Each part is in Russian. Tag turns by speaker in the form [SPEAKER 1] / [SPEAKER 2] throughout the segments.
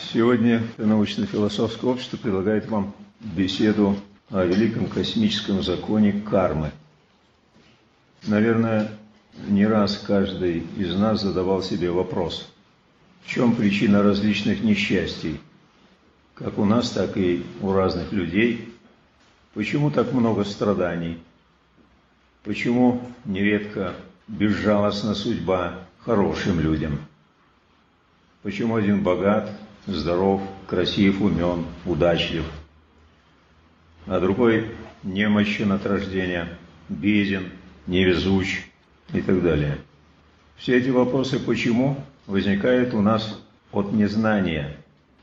[SPEAKER 1] Сегодня научно-философское общество предлагает вам беседу о великом космическом законе кармы. Наверное, не раз каждый из нас задавал себе вопрос, в чем причина различных несчастий, как у нас, так и у разных людей, почему так много страданий, почему нередко безжалостна судьба хорошим людям, почему один богат, здоров, красив, умен, удачлив, а другой немощен от рождения, беден, невезуч и так далее. Все эти вопросы «почему» возникают у нас от незнания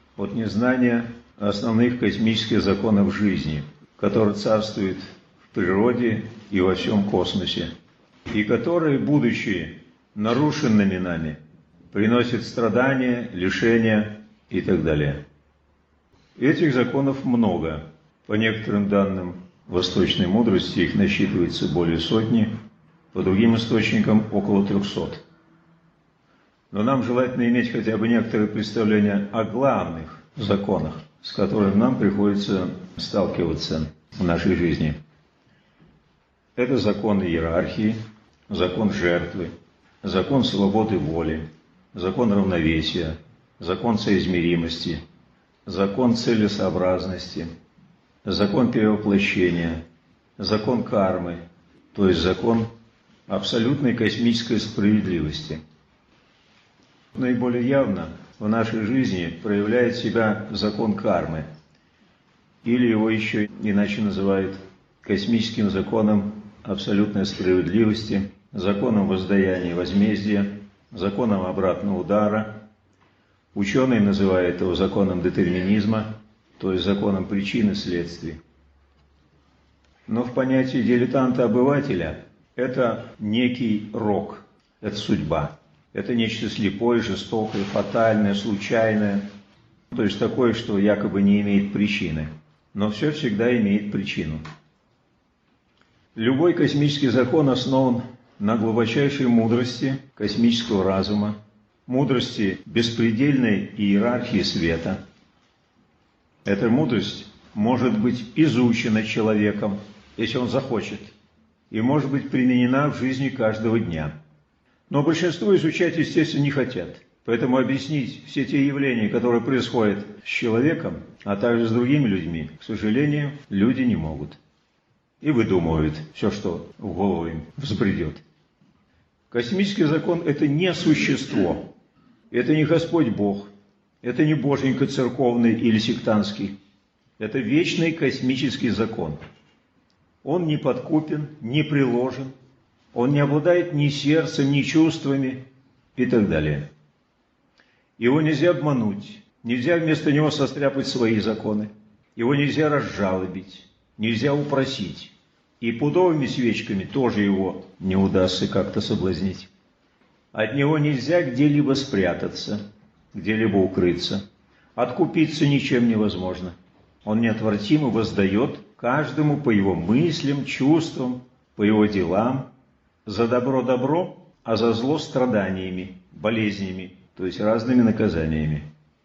[SPEAKER 1] основных космических законов жизни, которые царствуют в природе и во всем космосе, и которые, будучи нарушенными нами, приносят страдания, лишения и так далее. Этих законов много. По некоторым данным восточной мудрости их насчитывается более сотни, по другим источникам около 300. Но нам желательно иметь хотя бы некоторое представление о главных законах, с которыми нам приходится сталкиваться в нашей жизни. Это закон иерархии, закон жертвы, закон свободы воли, закон равновесия, закон соизмеримости, закон целесообразности, закон перевоплощения, закон кармы, то есть закон абсолютной космической справедливости. Наиболее явно в нашей жизни проявляет себя закон кармы, или его еще иначе называют космическим законом абсолютной справедливости, законом воздаяния и возмездия, законом обратного удара. Ученые называют его законом детерминизма, то есть законом причин и следствий. Но в понятии дилетанта-обывателя это некий рок, это судьба, это нечто слепое, жестокое, фатальное, случайное, то есть такое, что якобы не имеет причины, но все всегда имеет причину. Любой космический закон основан на глубочайшей мудрости космического разума, мудрости беспредельной иерархии света. Эта мудрость может быть изучена человеком, если он захочет, и может быть применена в жизни каждого дня. Но большинство изучать, естественно, не хотят. Поэтому объяснить все те явления, которые происходят с человеком, а также с другими людьми, к сожалению, люди не могут. И выдумывают все, что в голову им взбредет. Космический закон – это не существо, это не Господь Бог, это не боженька церковный или сектантский, это вечный космический закон. Он не подкупен, не приложен, он не обладает ни сердцем, ни чувствами и так далее. Его нельзя обмануть, нельзя вместо него состряпать свои законы, его нельзя разжалобить, нельзя упросить. И пудовыми свечками тоже его не удастся как-то соблазнить. От него нельзя где-либо спрятаться, где-либо укрыться. Откупиться ничем невозможно. Он неотвратимо воздает каждому по его мыслям, чувствам, по его делам. За добро добро, а за зло страданиями, болезнями, то есть разными наказаниями.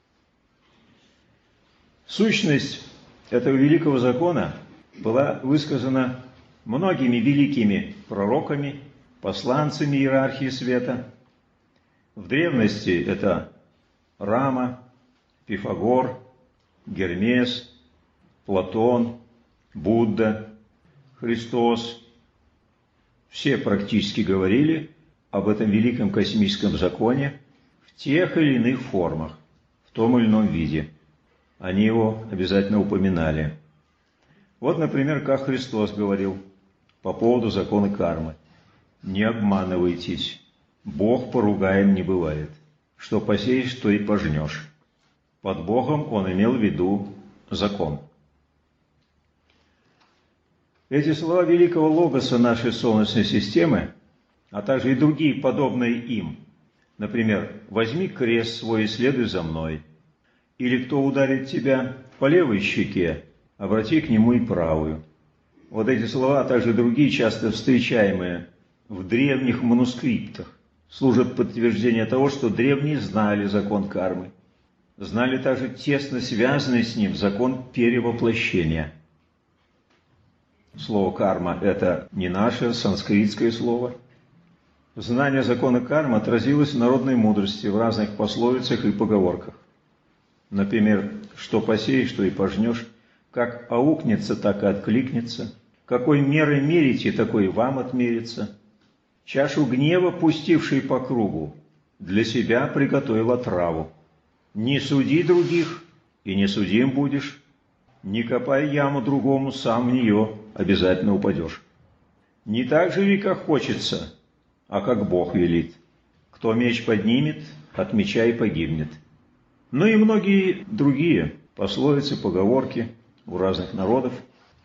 [SPEAKER 1] Сущность этого великого закона была высказана многими великими пророками, посланцами иерархии света. В древности это Рама, Пифагор, Гермес, Платон, Будда, Христос. Все практически говорили об этом великом космическом законе в тех или иных формах, в том или ином виде. Они его обязательно упоминали. Вот, например, как Христос говорил по поводу закона кармы. Не обманывайтесь, Бог поругаем не бывает. Что посеешь, то и пожнешь. Под Богом он имел в виду закон. Эти слова великого логоса нашей Солнечной системы, а также и другие подобные им, например, «Возьми крест свой и следуй за мной», или «Кто ударит тебя по левой щеке, обрати к нему и правую». Вот эти слова, а также другие, часто встречаемые в древних манускриптах, служат подтверждением того, что древние знали закон кармы. знали также тесно связанный с ним закон перевоплощения. Слово «карма» – это не наше санскритское слово. Знание закона кармы отразилось в народной мудрости, в разных пословицах и поговорках. Например, «что посеешь, то и пожнешь», «как аукнется, так и откликнется», «какой мерой мерите, такой и вам отмерится», «чашу гнева, пустивший по кругу, для себя приготовил отраву», «не суди других, и не судим будешь», «не копай яму другому, сам в нее обязательно упадешь». «Не так живи, как хочется, а как Бог велит. Кто меч поднимет, от меча и погибнет». Ну и многие другие пословицы, поговорки у разных народов.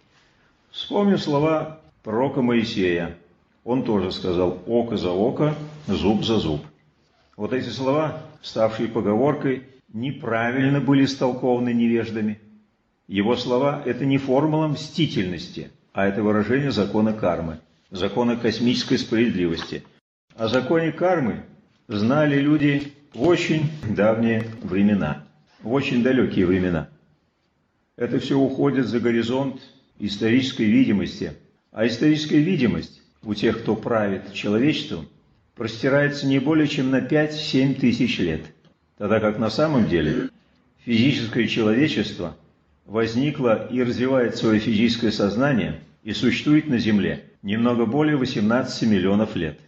[SPEAKER 1] Вспомним слова пророка Моисея. Он тоже сказал: «Око за око, зуб за зуб». Вот эти слова, ставшие поговоркой, неправильно были истолкованы невеждами. Его слова – это не формула мстительности, а это выражение закона кармы, закона космической справедливости. О законе кармы знали люди в очень давние времена, в очень далекие времена. Это все уходит за горизонт исторической видимости. А историческая видимость у тех, кто правит человечеством, простирается не более чем на 5-7 тысяч лет. Тогда как на самом деле физическое человечество возникло и развивает свое физическое сознание и существует на Земле немного более 18 миллионов лет.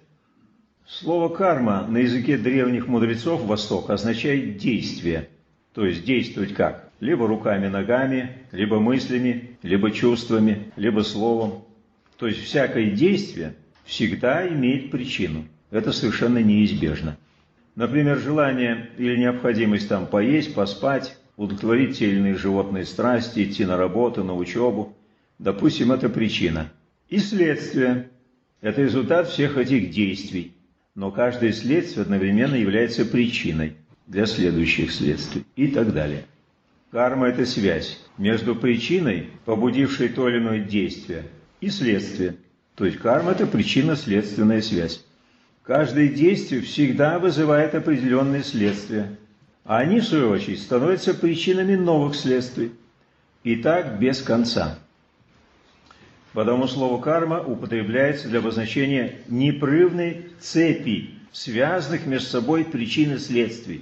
[SPEAKER 1] Слово «карма» на языке древних мудрецов Востока означает «действие». То есть действовать как? Либо руками-ногами, либо мыслями, либо чувствами, либо словом. То есть всякое действие всегда имеет причину. Это совершенно неизбежно. Например, желание или необходимость поесть, поспать, удовлетворить те или иные животные страсти, идти на работу, на учебу. Допустим, это причина. И следствие – это результат всех этих действий. Но каждое следствие одновременно является причиной для следующих следствий и так далее. Карма – это связь между причиной, побудившей то или иное действие, и следствием. То есть карма – это причинно-следственная связь. Каждое действие всегда вызывает определенные следствия, а они, в свою очередь, становятся причинами новых следствий. И так без конца. Потому слово «карма» употребляется для обозначения непрерывной цепи, связанных между собой причин и следствий,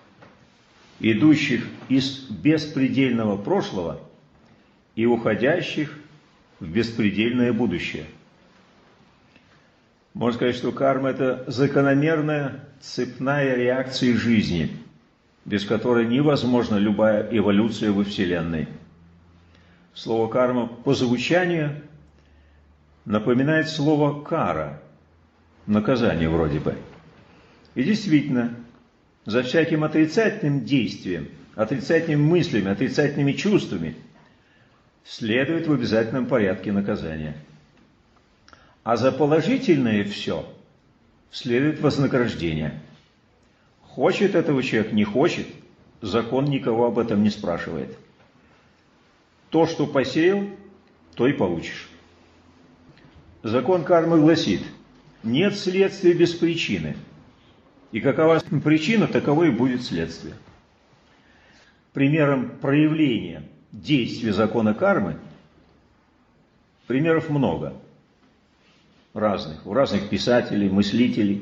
[SPEAKER 1] идущих из беспредельного прошлого и уходящих в беспредельное будущее. Можно сказать, что карма – это закономерная цепная реакция жизни, без которой невозможна любая эволюция во Вселенной. Слово «карма» по звучанию напоминает слово «кара», наказание вроде бы. И действительно, за всяким отрицательным действием, отрицательными мыслями, отрицательными чувствами следует в обязательном порядке наказание. А за положительное все следует вознаграждение. Хочет этого человек, не хочет, закон никого об этом не спрашивает. То, что посеял, то и получишь. Закон кармы гласит: нет следствия без причины. И какова причина, таково и будет следствие. Примером проявления действия закона кармы примеров много. Разных, у разных писателей, мыслителей.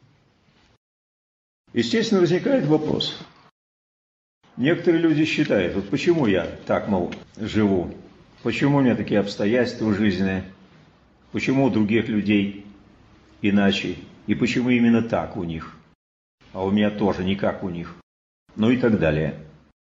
[SPEAKER 1] Естественно, возникает вопрос. Некоторые люди считают, вот почему я так, живу, почему у меня такие обстоятельства жизненные, почему у других людей иначе, и почему именно так у них, а у меня тоже не как у них, ну и так далее.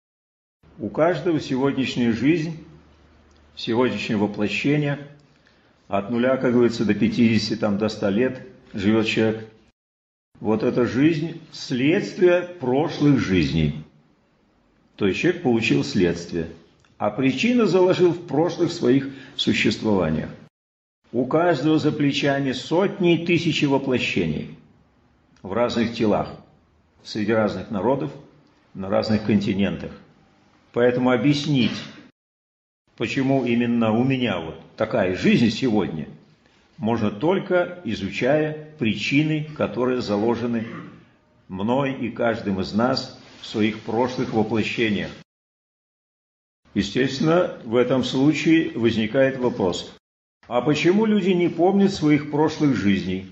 [SPEAKER 1] У каждого сегодняшняя жизнь, сегодняшнее воплощение, от 0, как говорится, до 50, до 100 лет живет человек. Вот эта жизнь – следствие прошлых жизней. То есть человек получил следствие, а причину заложил в прошлых своих существованиях. У каждого за плечами сотни и тысячи воплощений в разных телах, среди разных народов, на разных континентах. Поэтому объяснить, почему именно у меня вот такая жизнь сегодня, можно только изучая причины, которые заложены мной и каждым из нас в своих прошлых воплощениях. Естественно, в этом случае возникает вопрос, а почему люди не помнят своих прошлых жизней?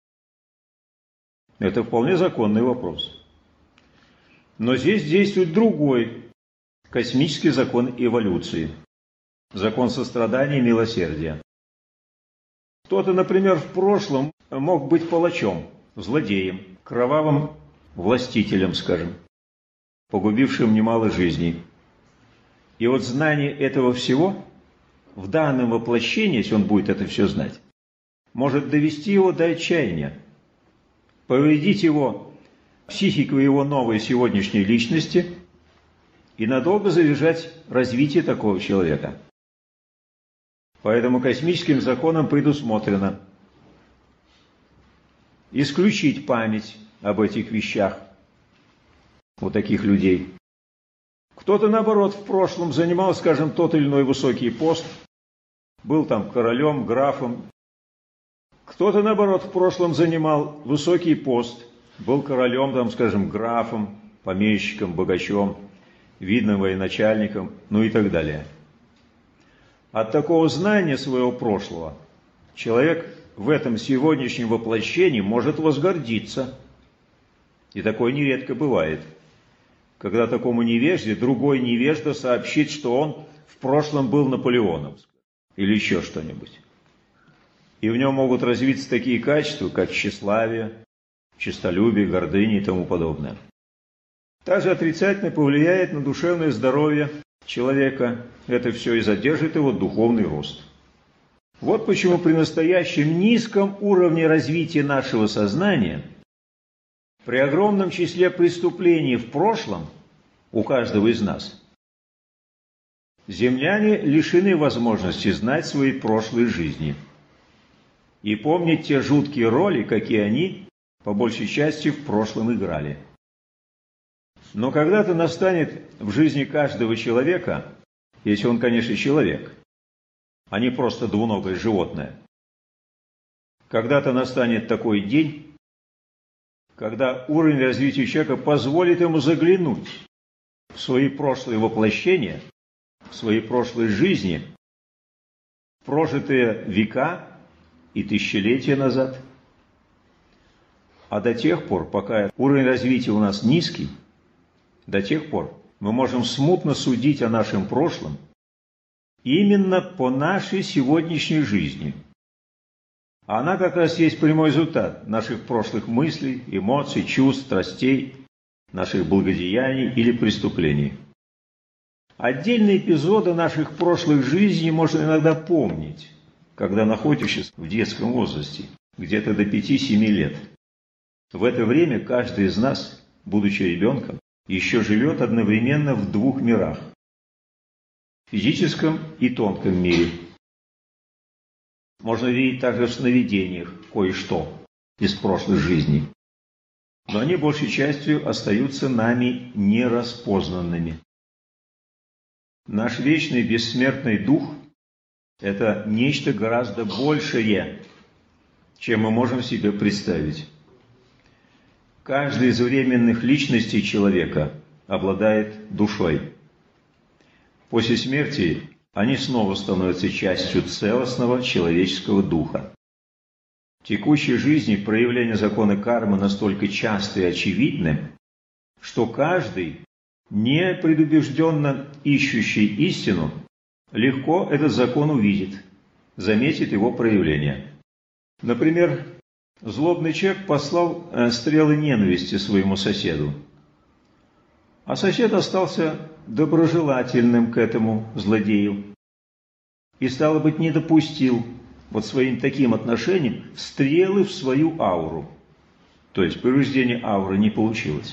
[SPEAKER 1] Это вполне законный вопрос. Но здесь действует другой космический закон эволюции. Закон сострадания и милосердия. Кто-то, например, в прошлом мог быть палачом, злодеем, кровавым властителем, скажем, погубившим немало жизней. И вот знание этого всего в данном воплощении, если он будет это все знать, может довести его до отчаяния, повредить его психику его новой сегодняшней личности и надолго задержать развитие такого человека. Поэтому космическим законом предусмотрено исключить память об этих вещах у таких людей. Кто-то, наоборот, в прошлом занимал, скажем, тот или иной высокий пост, был там королем, графом. Кто-то, наоборот, в прошлом занимал высокий пост, был королем, там, скажем, графом, помещиком, богачом, видным военачальником, ну и так далее. От такого знания своего прошлого человек в этом сегодняшнем воплощении может возгордиться. И такое нередко бывает, когда такому невежде другой невежда сообщит, что он в прошлом был Наполеоном или еще что-нибудь. И в нем могут развиться такие качества, как тщеславие, честолюбие, гордыня и тому подобное. Также отрицательно повлияет на душевное здоровье человека. Это все и задержит его духовный рост. Вот почему при настоящем низком уровне развития нашего сознания, при огромном числе преступлений в прошлом у каждого из нас, земляне лишены возможности знать свои прошлые жизни и помнить те жуткие роли, какие они, по большей части, в прошлом играли. Но когда-то настанет в жизни каждого человека, если он, конечно, человек, а не просто двуногое животное, когда-то настанет такой день, когда уровень развития человека позволит ему заглянуть в свои прошлые воплощения, в свои прошлые жизни, прожитые века и тысячелетия назад. А до тех пор, пока уровень развития у нас низкий, до тех пор мы можем смутно судить о нашем прошлом именно по нашей сегодняшней жизни. А она как раз есть прямой результат наших прошлых мыслей, эмоций, чувств, страстей, наших благодеяний или преступлений. Отдельные эпизоды наших прошлых жизней можно иногда помнить, когда находишься в детском возрасте, где-то до 5-7 лет. В это время каждый из нас, будучи ребенком, еще живет одновременно в двух мирах – физическом и тонком мире. Можно видеть также в сновидениях кое-что из прошлых жизней, но они большей частью остаются нами нераспознанными. Наш вечный бессмертный дух – это нечто гораздо большее, чем мы можем себе представить. Каждая из временных личностей человека обладает душой. После смерти они снова становятся частью целостного человеческого духа. В текущей жизни проявления закона кармы настолько часты и очевидны, что каждый, не предубежденно исчущий истину, легко этот закон увидит, заметит его проявление. Например, злобный человек послал стрелы ненависти своему соседу, а сосед остался доброжелательным к этому злодею и, стало быть, не допустил вот своим таким отношением стрелы в свою ауру. То есть повреждение ауры не получилось.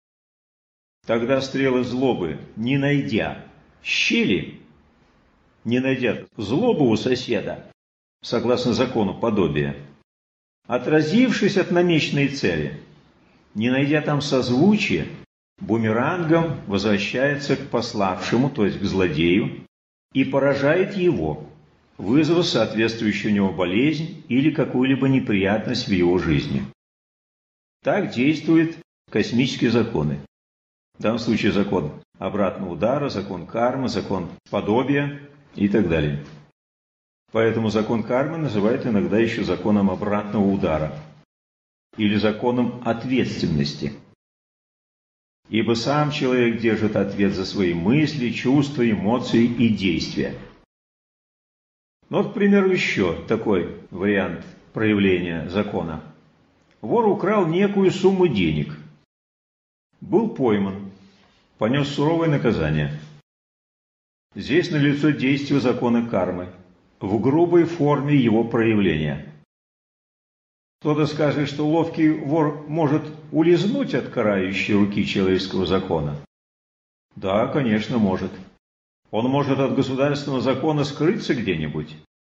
[SPEAKER 1] Тогда стрелы злобы, не найдя щели, не найдя злобу у соседа, согласно закону подобия, отразившись от намеченной цели, не найдя там созвучия, бумерангом возвращается к пославшему, то есть к злодею, и поражает его, вызвав соответствующую у него болезнь или какую-либо неприятность в его жизни. Так действуют космические законы. В данном случае закон обратного удара, закон кармы, закон подобия и так далее. Поэтому закон кармы называют иногда еще законом обратного удара или законом ответственности. Ибо сам человек держит ответ за свои мысли, чувства, эмоции и действия. Ну вот, к примеру, еще такой вариант проявления закона. Вор украл некую сумму денег, был пойман, понес суровое наказание. Здесь налицо действие закона кармы в грубой форме его проявления. Кто-то скажет, что ловкий вор может улизнуть от карающей руки человеческого закона. Да, конечно, может. Он может от государственного закона скрыться где-нибудь.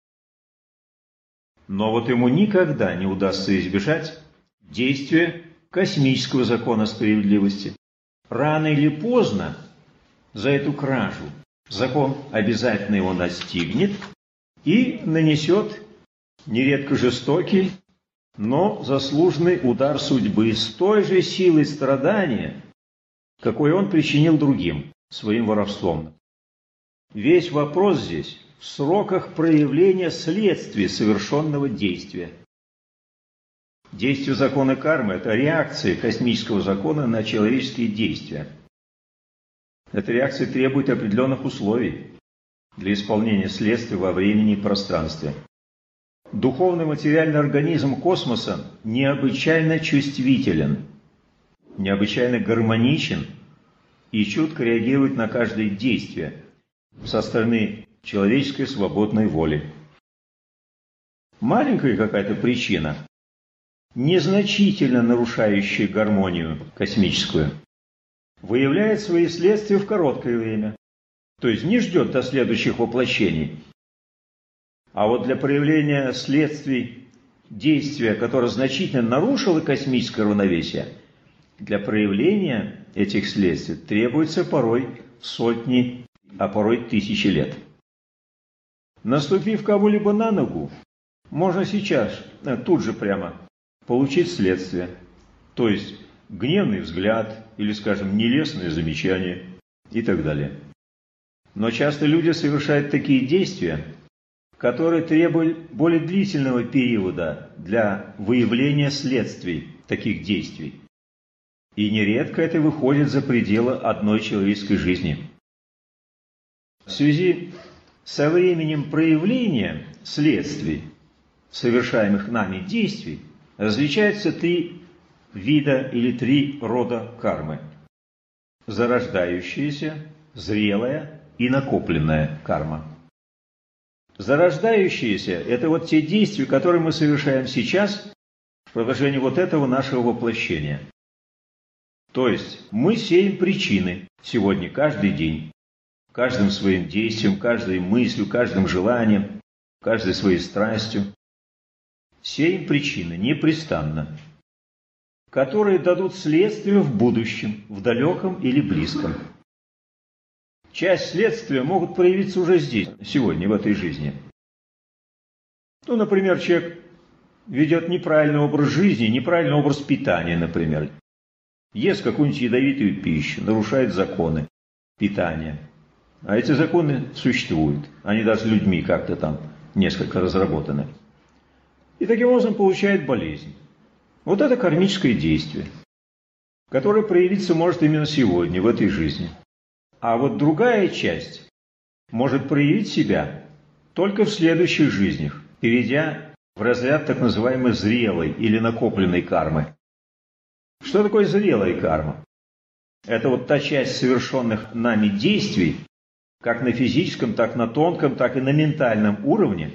[SPEAKER 1] Но вот ему никогда не удастся избежать действия космического закона справедливости. Рано или поздно за эту кражу закон обязательно его настигнет и нанесет нередко жестокий, но заслуженный удар судьбы с той же силой страдания, какой он причинил другим своим воровством. Весь вопрос здесь в сроках проявления следствия совершенного действия. Действие закона кармы – это реакция космического закона на человеческие действия. Эта реакция требует определенных условий для исполнения следствия во времени и пространстве. Духовный материальный организм космоса необычайно чувствителен, необычайно гармоничен и чутко реагирует на каждое действие со стороны человеческой свободной воли. Маленькая какая-то причина, незначительно нарушающая гармонию космическую, выявляет свои следствия в короткое время, то есть не ждет до следующих воплощений. А вот для проявления следствий действия, которое значительно нарушило космическое равновесие, для проявления этих следствий требуется порой сотни, а порой тысячи лет. Наступив кому-либо на ногу, можно сейчас, тут же прямо, получить следствие, то есть гневный взгляд или, скажем, нелестное замечание и так далее. Но часто люди совершают такие действия, которые требуют более длительного периода для выявления следствий таких действий. И нередко это выходит за пределы одной человеческой жизни. В связи со временем проявления следствий, совершаемых нами действий, различаются три вида или три рода кармы. Зарождающаяся, зрелая и накопленная карма. Зарождающиеся – это вот те действия, которые мы совершаем сейчас в продолжении вот этого нашего воплощения. То есть мы сеем причины сегодня, каждый день, каждым своим действием, каждой мыслью, каждым желанием, каждой своей страстью. Сеем причины непрестанно, которые дадут следствие в будущем, в далеком или близком. Часть следствия могут проявиться уже здесь, сегодня, в этой жизни. Ну, например, человек ведет неправильный образ жизни, неправильный образ питания, например. Ест какую-нибудь ядовитую пищу, нарушает законы питания. А эти законы существуют. Они даже людьми как-то там несколько разработаны. И таким образом получает болезнь. Вот это кармическое действие, которое проявиться может именно сегодня, в этой жизни. А вот другая часть может проявить себя только в следующих жизнях, перейдя в разряд так называемой зрелой или накопленной кармы. Что такое зрелая карма? Это вот та часть совершенных нами действий, как на физическом, так на тонком, так и на ментальном уровне,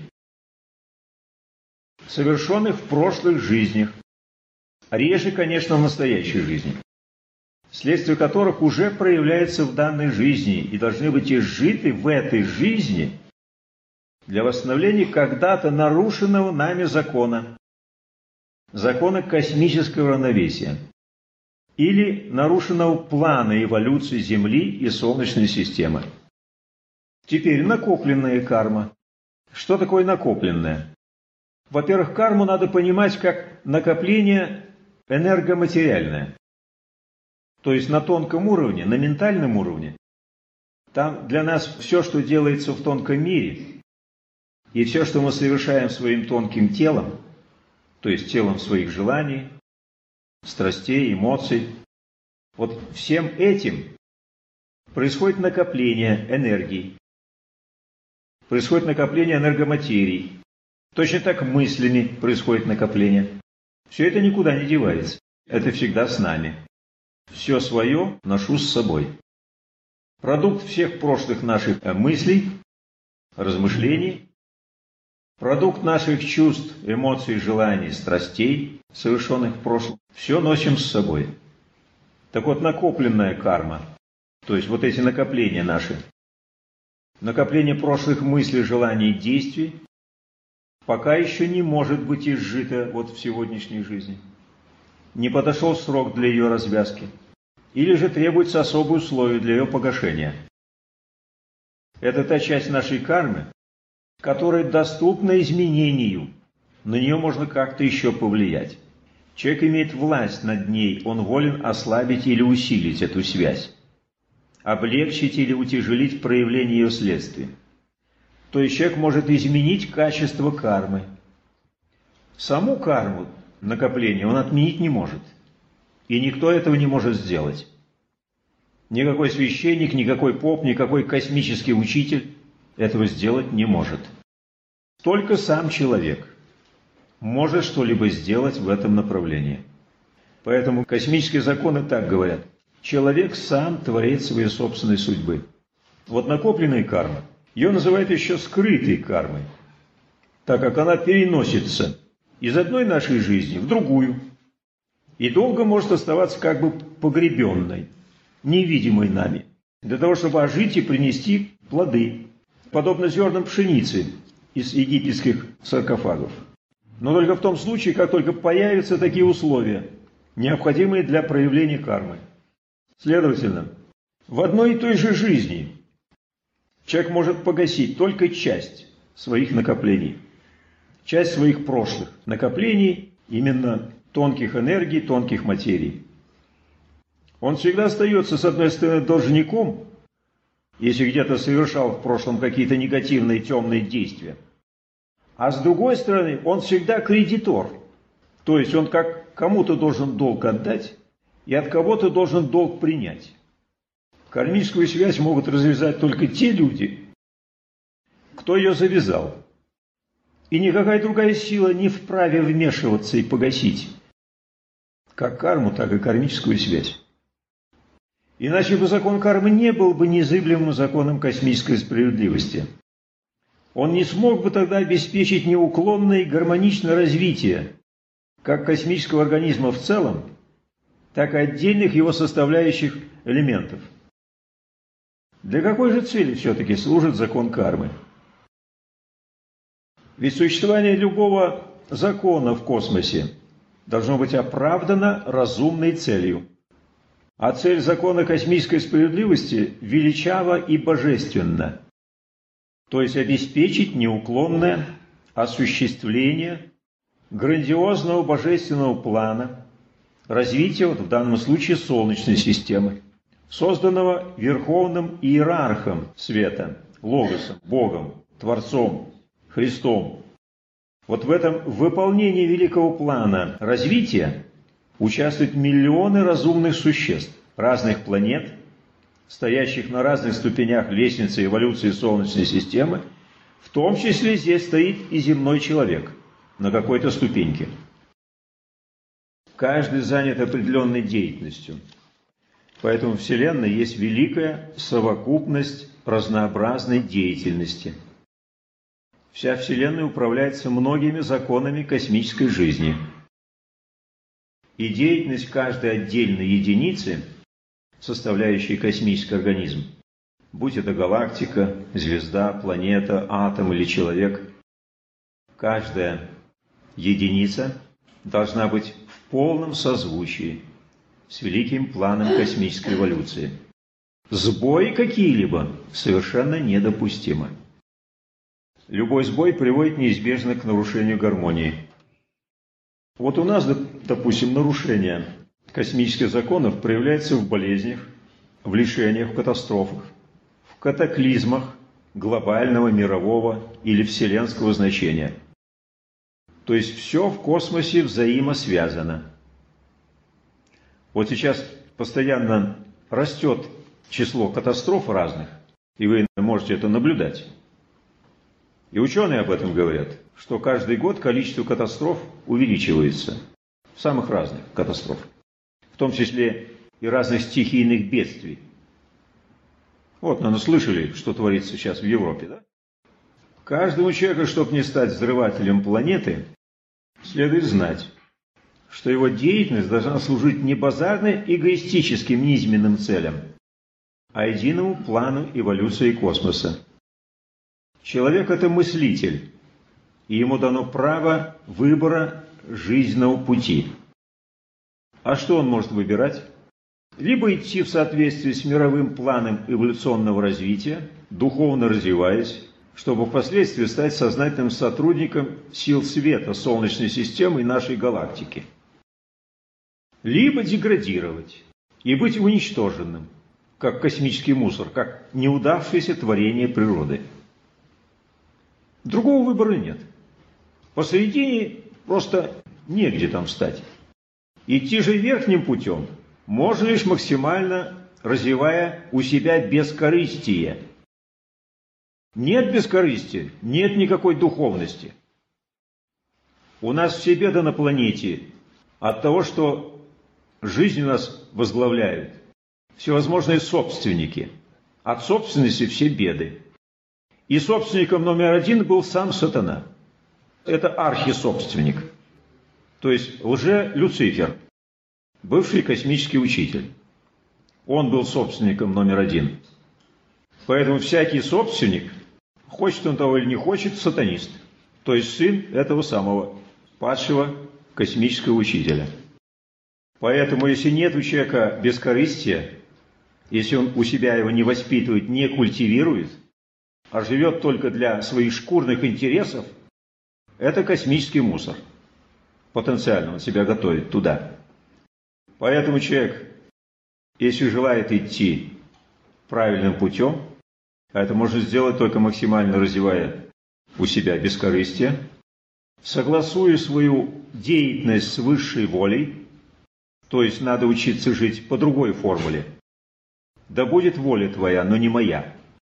[SPEAKER 1] совершенных в прошлых жизнях, реже, конечно, в настоящей жизни, следствия которых уже проявляются в данной жизни и должны быть изжиты в этой жизни для восстановления когда-то нарушенного нами закона, закона космического равновесия или нарушенного плана эволюции Земли и Солнечной системы. Теперь накопленная карма. Что такое накопленная? Во-первых, карму надо понимать как накопление энергоматериальное. То есть на тонком уровне, на ментальном уровне, там для нас все, что делается в тонком мире, и все, что мы совершаем своим тонким телом, то есть телом своих желаний, страстей, эмоций, вот всем этим происходит накопление энергии, происходит накопление энергоматерии. Точно так мыслями происходит накопление. Все это никуда не девается. Это всегда с нами. Все свое ношу с собой. Продукт всех прошлых наших мыслей, размышлений, продукт наших чувств, эмоций, желаний, страстей, совершенных в прошлом, все носим с собой. Так вот, накопленная карма, то есть вот эти накопления наши, накопление прошлых мыслей, желаний и действий, пока еще не может быть изжито вот в сегодняшней жизни. Не подошел срок для ее развязки. Или же требуется особые условия для ее погашения. Это та часть нашей кармы, которая доступна изменению. На нее можно как-то еще повлиять. Человек имеет власть над ней, он волен ослабить или усилить эту связь, облегчить или утяжелить проявление ее следствий. То есть человек может изменить качество кармы. Саму карму накопления он отменить не может. И никто этого не может сделать. Никакой священник, никакой поп, никакой космический учитель этого сделать не может. Только сам человек может что-либо сделать в этом направлении. Поэтому космические законы так говорят. Человек сам творит своей собственной судьбы. Вот накопленная карма, ее называют еще скрытой кармой, так как она переносится из одной нашей жизни в другую. И долго может оставаться как бы погребенной, невидимой нами, для того, чтобы ожить и принести плоды, подобно зернам пшеницы из египетских саркофагов. Но только в том случае, как только появятся такие условия, необходимые для проявления кармы. Следовательно, в одной и той же жизни человек может погасить только часть своих накоплений, часть своих прошлых накоплений, именно тонких энергий, тонких материй. Он всегда остается, с одной стороны, должником, если где-то совершал в прошлом какие-то негативные, темные действия. А с другой стороны, он всегда кредитор. То есть он как кому-то должен долг отдать, и от кого-то должен долг принять. Кармическую связь могут развязать только те люди, кто ее завязал. И никакая другая сила не вправе вмешиваться и погасить как карму, так и кармическую связь. Иначе бы закон кармы не был бы незыблемым законом космической справедливости. Он не смог бы тогда обеспечить неуклонное и гармоничное развитие как космического организма в целом, так и отдельных его составляющих элементов. Для какой же цели все-таки служит закон кармы? Ведь существование любого закона в космосе должно быть оправдано разумной целью. А цель закона космической справедливости величава и божественна. То есть обеспечить неуклонное осуществление грандиозного божественного плана развития, вот в данном случае, Солнечной системы, созданного Верховным Иерархом света, Логосом, Богом, Творцом, Христом. Вот в этом выполнении великого плана развития участвуют миллионы разумных существ, разных планет, стоящих на разных ступенях лестницы эволюции Солнечной системы, в том числе здесь стоит и земной человек на какой-то ступеньке. Каждый занят определенной деятельностью. Поэтому в Вселенной есть великая совокупность разнообразной деятельности. Вся Вселенная управляется многими законами космической жизни. И деятельность каждой отдельной единицы, составляющей космический организм, будь это галактика, звезда, планета, атом или человек, каждая единица должна быть в полном созвучии с великим планом космической эволюции. Сбои какие-либо совершенно недопустимы. Любой сбой приводит неизбежно к нарушению гармонии. Вот у нас, допустим, нарушение космических законов проявляется в болезнях, в лишениях, в катастрофах, в катаклизмах глобального, мирового или вселенского значения. То есть все в космосе взаимосвязано. Вот сейчас постоянно растет число катастроф разных, и вы можете это наблюдать. И ученые об этом говорят, что каждый год количество катастроф увеличивается, самых разных катастроф, в том числе и разных стихийных бедствий. Вот, наверное, слышали, что творится сейчас в Европе, да? Каждому человеку, чтобы не стать взрывателем планеты, следует знать, что его деятельность должна служить не базарно-эгоистическим низменным целям, а единому плану эволюции космоса. Человек – это мыслитель, и ему дано право выбора жизненного пути. А что он может выбирать? Либо идти в соответствии с мировым планом эволюционного развития, духовно развиваясь, чтобы впоследствии стать сознательным сотрудником сил света Солнечной системы и нашей галактики. Либо деградировать и быть уничтоженным, как космический мусор, как неудавшееся творение природы. Другого выбора нет. Посередине просто негде там встать. Идти же верхним путем можно лишь максимально развивая у себя бескорыстие. Нет бескорыстия, нет никакой духовности. У нас все беды на планете от того, что жизнь у нас возглавляют всевозможные собственники. От собственности все беды. И собственником номер один был сам сатана. Это архисобственник, то есть лже-Люцифер, бывший космический учитель. Он был собственником номер один. Поэтому всякий собственник, хочет он того или не хочет, сатанист. То есть сын этого самого падшего космического учителя. Поэтому, если нет у человека бескорыстия, если он у себя его не воспитывает, не культивирует, а живет только для своих шкурных интересов, это космический мусор. Потенциально он себя готовит туда. Поэтому человек, если желает идти правильным путем, а это можно сделать только максимально развивая у себя бескорыстие, согласуя свою деятельность с высшей волей, то есть надо учиться жить по другой формуле. Да будет воля твоя, но не моя.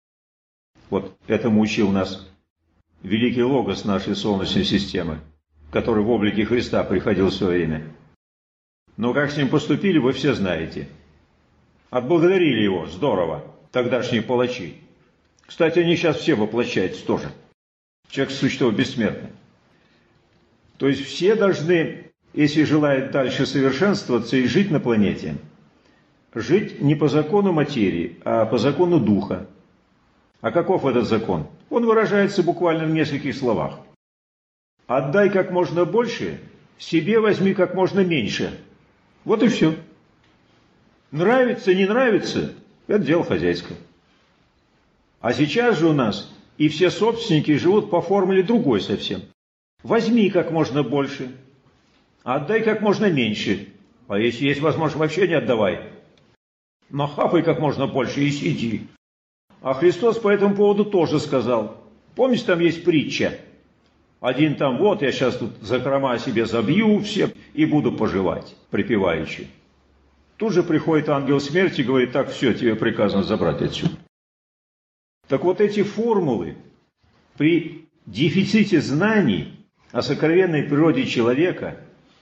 [SPEAKER 1] Вот этому учил нас великий логос нашей Солнечной системы, который в облике Христа приходил в свое время. Но как с ним поступили, вы все знаете. Отблагодарили его, здорово, тогдашние палачи. Кстати, они сейчас все воплощаются тоже. Человек – существо бессмертное. То есть все должны, если желают дальше совершенствоваться и жить на планете, жить не по закону материи, а по закону духа. А каков этот закон? Он выражается буквально в нескольких словах. Отдай как можно больше, себе возьми как можно меньше. Вот и все. Нравится, не нравится – это дело хозяйское. А сейчас же у нас и все собственники живут по формуле другой совсем. Возьми как можно больше, отдай как можно меньше. А если есть возможность, вообще не отдавай. Нахапай как можно больше и сиди. А Христос по этому поводу тоже сказал. Помните, там есть притча? Один там, вот я сейчас тут закрома себе забью все и буду поживать, припеваючи. Тут же приходит ангел смерти и говорит, так, все, тебе приказано забрать отсюда. Так вот эти формулы при дефиците знаний о сокровенной природе человека,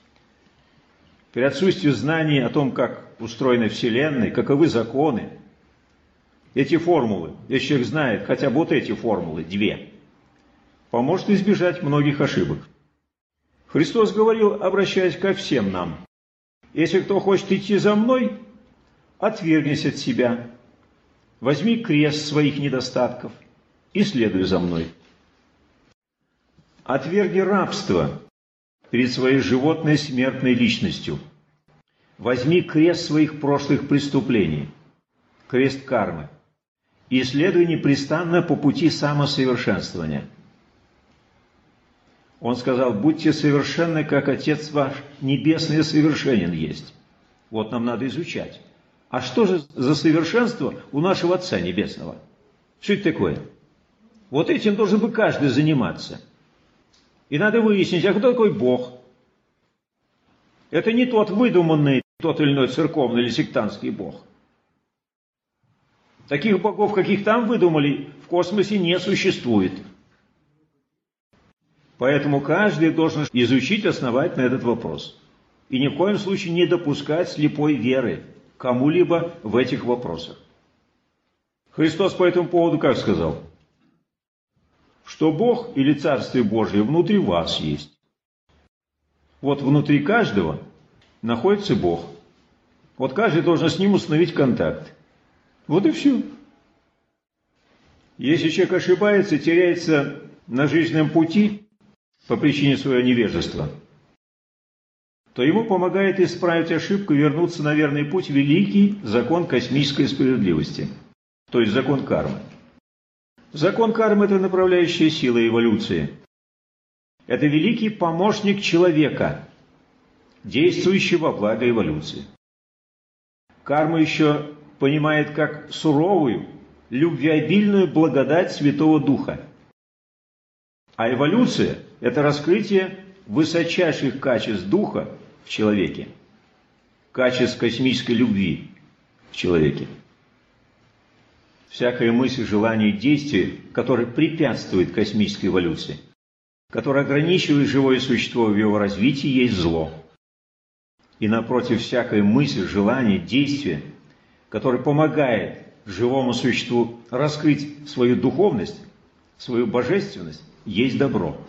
[SPEAKER 1] при отсутствии знаний о том, как устроена Вселенная, каковы законы, эти формулы, если человек знает хотя бы вот эти формулы, две, поможет избежать многих ошибок. Христос говорил, обращаясь ко всем нам, если кто хочет идти за мной, отвергнись от себя, возьми крест своих недостатков и следуй за мной. Отвергни рабство перед своей животной смертной личностью. Возьми крест своих прошлых преступлений, крест кармы, и следуй непрестанно по пути самосовершенствования. Он сказал, будьте совершенны, как Отец ваш Небесный совершенен есть. Вот нам надо изучать. А что же за совершенство у нашего Отца Небесного? Что это такое? Вот этим должен бы каждый заниматься. И надо выяснить, а кто такой Бог? Это не тот выдуманный, тот или иной церковный или сектантский Бог. Таких богов, каких там выдумали, в космосе не существует. Поэтому каждый должен изучить основательно этот вопрос. И ни в коем случае не допускать слепой веры кому-либо в этих вопросах. Христос по этому поводу как сказал? Что Бог или Царствие Божие внутри вас есть. Вот внутри каждого находится Бог. Вот каждый должен с ним установить контакт. Вот и все. Если человек ошибается, теряется на жизненном пути по причине своего невежества, то ему помогает исправить ошибку и вернуться на верный путь великий закон космической справедливости, то есть закон кармы. Закон кармы – это направляющая сила эволюции. Это великий помощник человека, действующий во благо эволюции. Карму еще понимает как суровую, любвеобильную благодать Святого Духа. А эволюция – это раскрытие высочайших качеств Духа в человеке, качеств космической любви в человеке. Всякая мысль, желание, действие, которое препятствует космической эволюции, которое ограничивает живое существо в его развитии, есть зло. И напротив, всякая мысль, желание, действие, которое помогает живому существу раскрыть свою духовность, свою божественность, есть добро.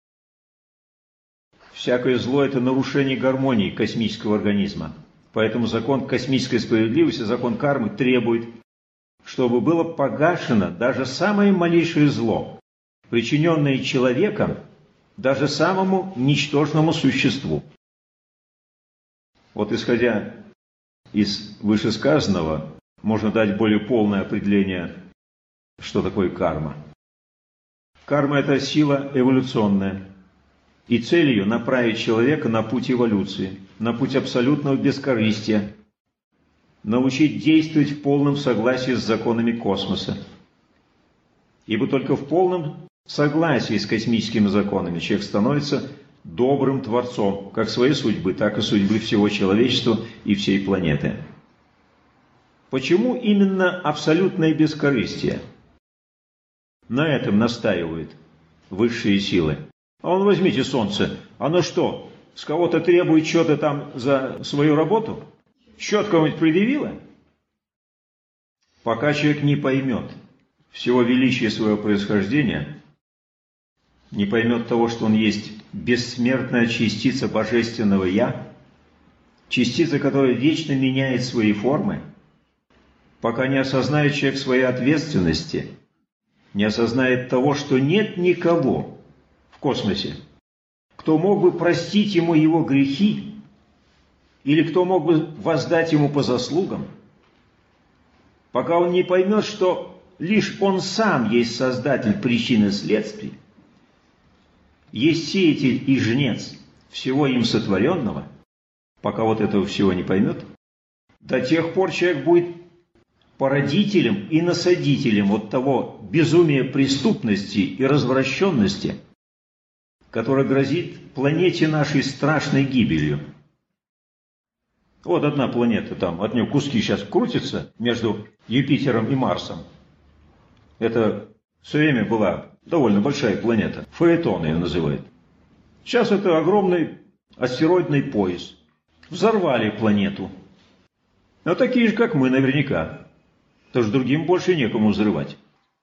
[SPEAKER 1] Всякое зло – это нарушение гармонии космического организма. Поэтому закон космической справедливости, закон кармы требует, чтобы было погашено даже самое малейшее зло, причиненное человеком даже самому ничтожному существу. Вот исходя из вышесказанного, можно дать более полное определение, что такое карма. Карма – это сила эволюционная, и цель ее – направить человека на путь эволюции, на путь абсолютного бескорыстия, научить действовать в полном согласии с законами космоса. Ибо только в полном согласии с космическими законами человек становится добрым творцом, как своей судьбы, так и судьбы всего человечества и всей планеты. Почему именно абсолютное бескорыстие? На этом настаивают высшие силы. А вон возьмите Солнце, оно что, с кого-то требует что-то там за свою работу? Счет кому-нибудь предъявило? Пока человек не поймет всего величия своего происхождения, не поймет того, что он есть бессмертная частица Божественного Я, частица, которая вечно меняет свои формы, пока не осознает человек своей ответственности, не осознает того, что нет никого в космосе, кто мог бы простить ему его грехи, или кто мог бы воздать ему по заслугам, пока он не поймет, что лишь он сам есть создатель причин и следствий, есть сеятель и жнец всего им сотворенного, пока вот этого всего не поймет, до тех пор человек будет породителем и насадителем вот того безумия преступности и развращенности, которое грозит планете нашей страшной гибелью. Вот одна планета там, от нее куски сейчас крутятся между Юпитером и Марсом. Это все время была довольно большая планета. Фаэтон ее называют. Сейчас это огромный астероидный пояс. Взорвали планету. Но такие же, как мы, наверняка. Потому что другим больше некому взрывать.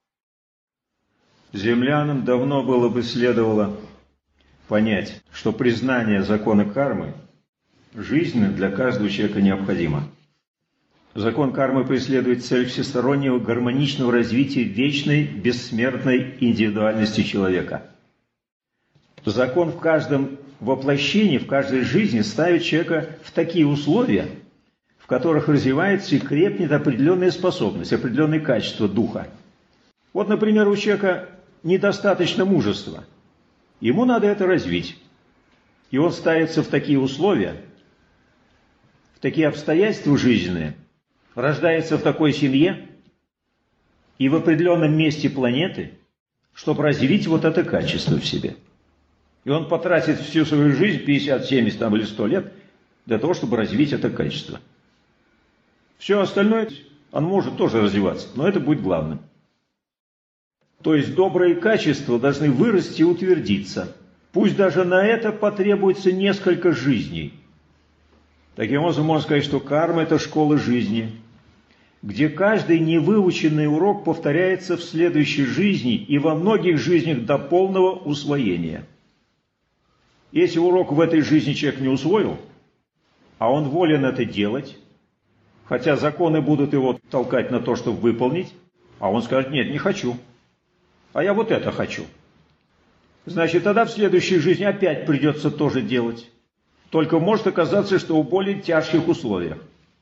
[SPEAKER 1] Землянам давно было бы следовало понять, что признание закона кармы жизненно для каждого человека необходимо. Закон кармы преследует цель всестороннего гармоничного развития вечной, бессмертной индивидуальности человека. Закон в каждом воплощении, в каждой жизни ставит человека в такие условия, в которых развивается и крепнет определенная способность, определенные качества духа. Вот, например, у человека недостаточно мужества. Ему надо это развить. И он ставится в такие условия, такие обстоятельства жизненные, рождается в такой семье и в определенном месте планеты, чтобы развить вот это качество в себе. И он потратит всю свою жизнь, 50, 70 там, или 100 лет, для того, чтобы развить это качество. Все остальное он может тоже развиваться, но это будет главным. То есть добрые качества должны вырасти и утвердиться. Пусть даже на это потребуется несколько жизней. Таким образом, можно сказать, что карма – это школа жизни, где каждый невыученный урок повторяется в следующей жизни и во многих жизнях до полного усвоения. Если урок в этой жизни человек не усвоил, а он волен это делать, хотя законы будут его толкать на то, чтобы выполнить, а он скажет: нет, не хочу, а я вот это хочу. Значит, тогда в следующей жизни опять придется тоже делать. Только может оказаться, что в более тяжких условиях.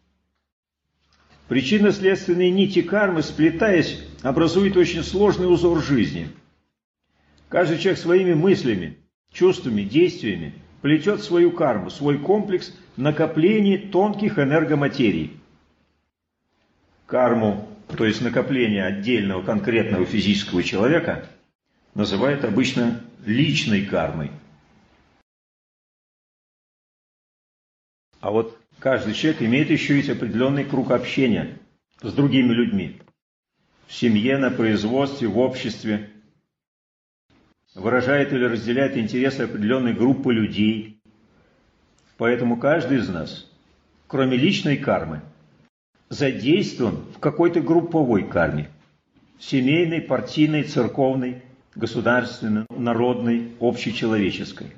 [SPEAKER 1] Причинно-следственные нити кармы, сплетаясь, образуют очень сложный узор жизни. Каждый человек своими мыслями, чувствами, действиями плетет свою карму, свой комплекс накоплений тонких энергоматерий. Карму, то есть накопление отдельного конкретного физического человека, называют обычно личной кармой. А вот каждый человек имеет еще и определенный круг общения с другими людьми. В семье, на производстве, в обществе. Выражает или разделяет интересы определенной группы людей. Поэтому каждый из нас, кроме личной кармы, задействован в какой-то групповой карме. Семейной, партийной, церковной, государственной, народной, общечеловеческой.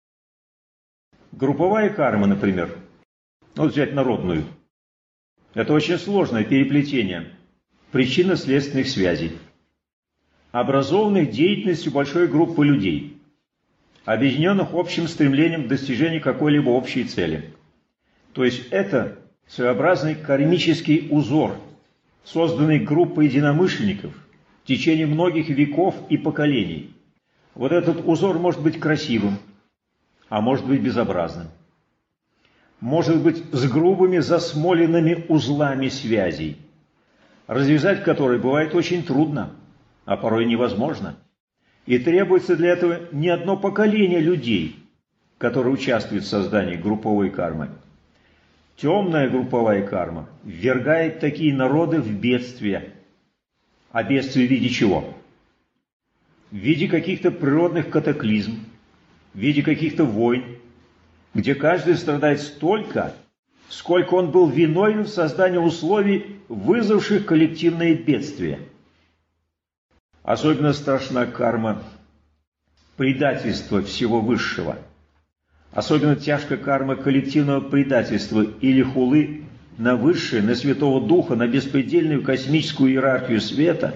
[SPEAKER 1] Групповая карма, например, вот взять народную, это очень сложное переплетение причинно-следственных связей, образованных деятельностью большой группы людей, объединенных общим стремлением к достижению какой-либо общей цели. То есть это своеобразный кармический узор, созданный группой единомышленников в течение многих веков и поколений. Вот этот узор может быть красивым, а может быть безобразным. Может быть с грубыми засмоленными узлами связей, развязать которые бывает очень трудно, а порой невозможно. И требуется для этого не одно поколение людей, которые участвуют в создании групповой кармы. Темная групповая карма ввергает такие народы в бедствие. А бедствие в виде чего? В виде каких-то природных катаклизм, в виде каких-то войн, где каждый страдает столько, сколько он был виновен в создании условий, вызвавших коллективное бедствие. Особенно страшна карма предательства всего высшего. Особенно тяжка карма коллективного предательства или хулы на высшее, на Святого Духа, на беспредельную космическую иерархию света,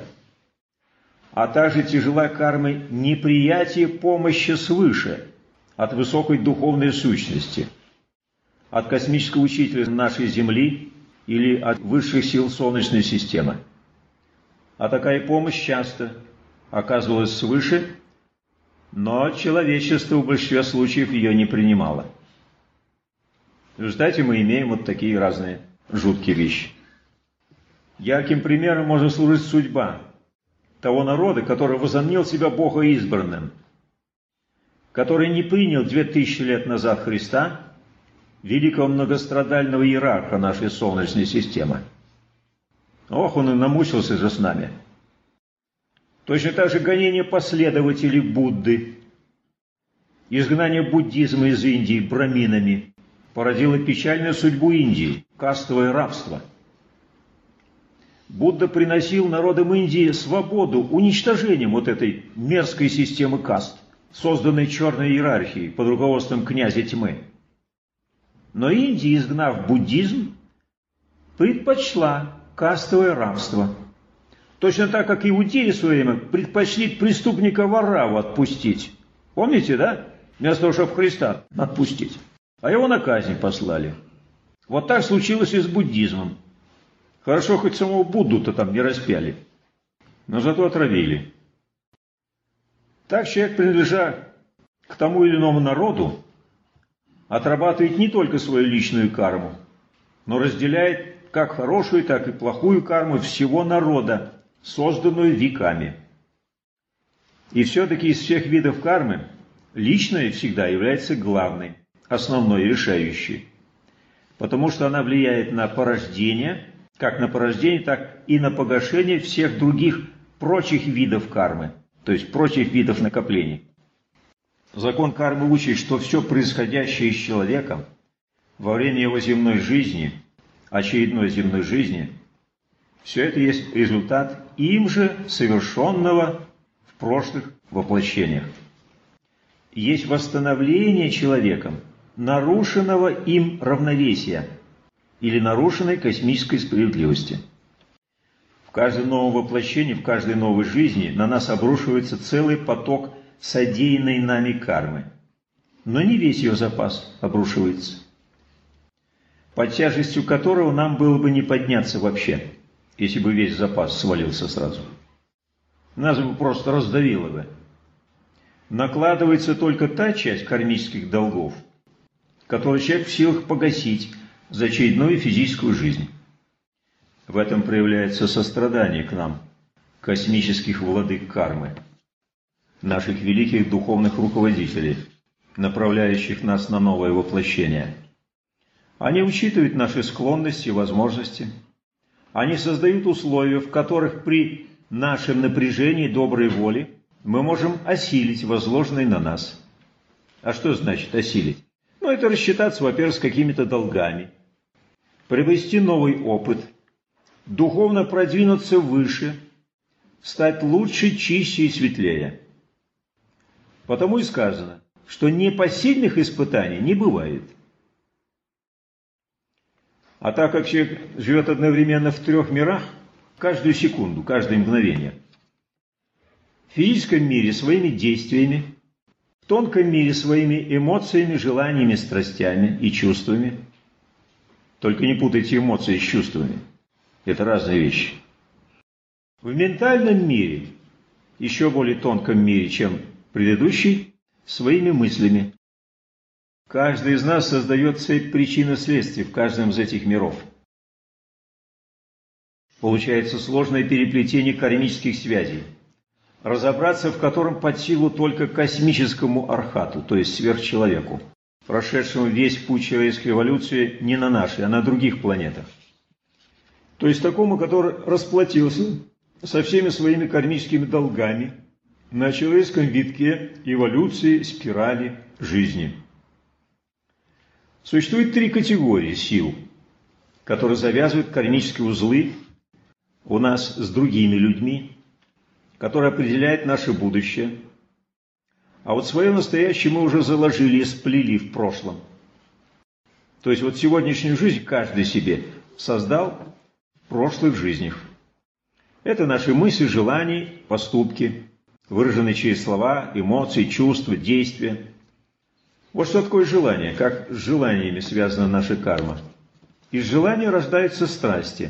[SPEAKER 1] а также тяжела карма неприятия помощи свыше от высокой духовной сущности, от космического учителя нашей Земли или от высших сил Солнечной системы. А такая помощь часто оказывалась свыше, но человечество в большинстве случаев ее не принимало. В результате мы имеем вот такие разные жуткие вещи. Ярким примером может служить судьба того народа, который возомнил себя богоизбранным, который не принял 2000 лет назад Христа, великого многострадального иерарха нашей Солнечной системы. Ох, он и намучился же с нами. Точно так же гонение последователей Будды, изгнание буддизма из Индии браминами породило печальную судьбу Индии – кастовое рабство. Будда приносил народам Индии свободу уничтожением вот этой мерзкой системы каст, созданной черной иерархией под руководством князя тьмы. Но Индия, изгнав буддизм, предпочла кастовое рабство. Точно так, как иудеи в свое время предпочли преступника Варавву отпустить. Помните, да? Вместо того, чтобы Христа отпустить. А его на казнь послали. Вот так случилось и с буддизмом. Хорошо, хоть самого Будду-то там не распяли. Но зато отравили. Так человек, принадлежа к тому или иному народу, отрабатывает не только свою личную карму, но разделяет как хорошую, так и плохую карму всего народа, созданную веками. И все-таки из всех видов кармы личная всегда является главной, основной, решающей, потому что она влияет на порождение, как на порождение, так и на погашение всех других прочих видов кармы, то есть прочих видов накоплений. Закон кармы учит, что все происходящее с человеком во время его земной жизни, очередной земной жизни, все это есть результат им же совершенного в прошлых воплощениях. Есть восстановление человеком нарушенного им равновесия или нарушенной космической справедливости. В каждом новом воплощении, в каждой новой жизни на нас обрушивается целый поток содеянной нами кармы. Но не весь ее запас обрушивается, под тяжестью которого нам было бы не подняться вообще, если бы весь запас свалился сразу. Нас бы просто раздавило бы. Накладывается только та часть кармических долгов, которую человек в силах погасить за очередную физическую жизнь. В этом проявляется сострадание к нам, космических владык кармы, наших великих духовных руководителей, направляющих нас на новое воплощение. Они учитывают наши склонности и возможности. Они создают условия, в которых при нашем напряжении доброй воли мы можем осилить возложенное на нас. А что значит осилить? Это рассчитаться, во-первых, с какими-то долгами, приобрести новый опыт, духовно продвинуться выше, стать лучше, чище и светлее. Потому и сказано, что непосильных испытаний не бывает. А так как человек живет одновременно в 3 мирах, каждую секунду, каждое мгновение, в физическом мире своими действиями, в тонком мире своими эмоциями, желаниями, страстями и чувствами. Только не путайте эмоции с чувствами. Это разные вещи. В ментальном мире, еще более тонком мире, чем предыдущий, своими мыслями. Каждый из нас создает цепь причин и следствий в каждом из этих миров. Получается сложное переплетение кармических связей, разобраться в котором под силу только космическому архату, то есть сверхчеловеку, прошедшему весь путь человеческой эволюции не на нашей, а на других планетах. То есть такому, который расплатился со всеми своими кармическими долгами на человеческом витке эволюции спирали жизни. Существует 3 категории сил, которые завязывают кармические узлы у нас с другими людьми, которые определяют наше будущее. А вот свое настоящее мы уже заложили и сплели в прошлом. То есть вот сегодняшнюю жизнь каждый себе создал в прошлых жизнях. Это наши мысли, желания, поступки, выраженные через слова, эмоции, чувства, действия. Вот что такое желание, как с желаниями связана наша карма. Из желания рождаются страсти.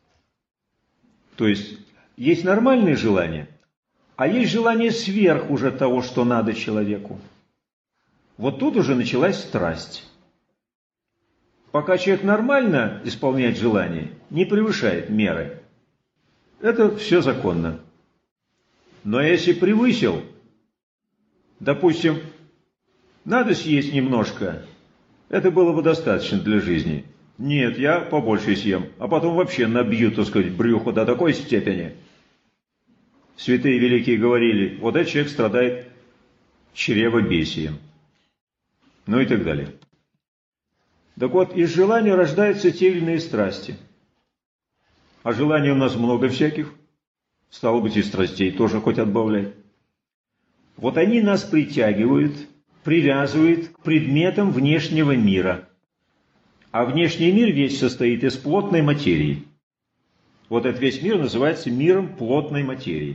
[SPEAKER 1] То есть нормальные желания, а есть желание сверх уже того, что надо человеку. Вот тут уже началась страсть. Пока человек нормально исполняет желание, не превышает меры, это все законно. Но если превысил, допустим, надо съесть немножко, это было бы достаточно для жизни. Нет, я побольше съем, а потом вообще набью, так сказать, брюхо до такой степени. Святые великие говорили, вот этот человек страдает чревобесием. Ну и так далее. Так вот, из желания рождаются те или иные страсти. А желаний у нас много всяких. Стало быть, и страстей тоже хоть отбавляй. Вот они нас притягивают, привязывают к предметам внешнего мира. А внешний мир весь состоит из плотной материи. Вот этот весь мир называется миром плотной материи.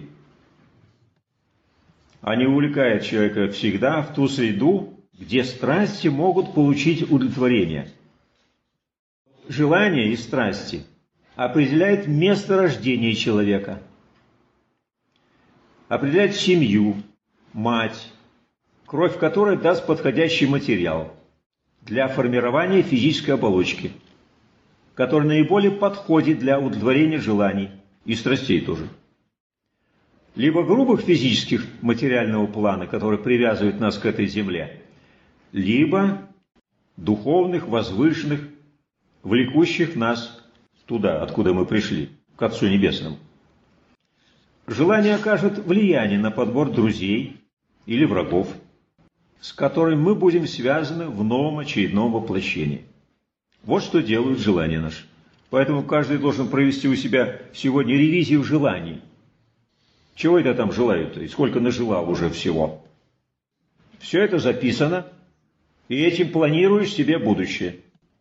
[SPEAKER 1] Они увлекают человека всегда в ту среду, где страсти могут получить удовлетворение. Желания и страсти определяют место рождения человека, определяют семью, мать, кровь которой даст подходящий материал для формирования физической оболочки. который наиболее подходит для удовлетворения желаний и страстей тоже. Либо грубых физических материального плана, которые привязывают нас к этой земле, либо духовных, возвышенных, влекущих нас туда, откуда мы пришли, к Отцу Небесному. Желание окажет влияние на подбор друзей или врагов, с которыми мы будем связаны в новом очередном воплощении. Вот что делают желания наши. Поэтому каждый должен провести у себя сегодня ревизию желаний. Чего это там желают-то? И сколько нажелал уже всего? Все это записано, и этим планируешь себе будущее.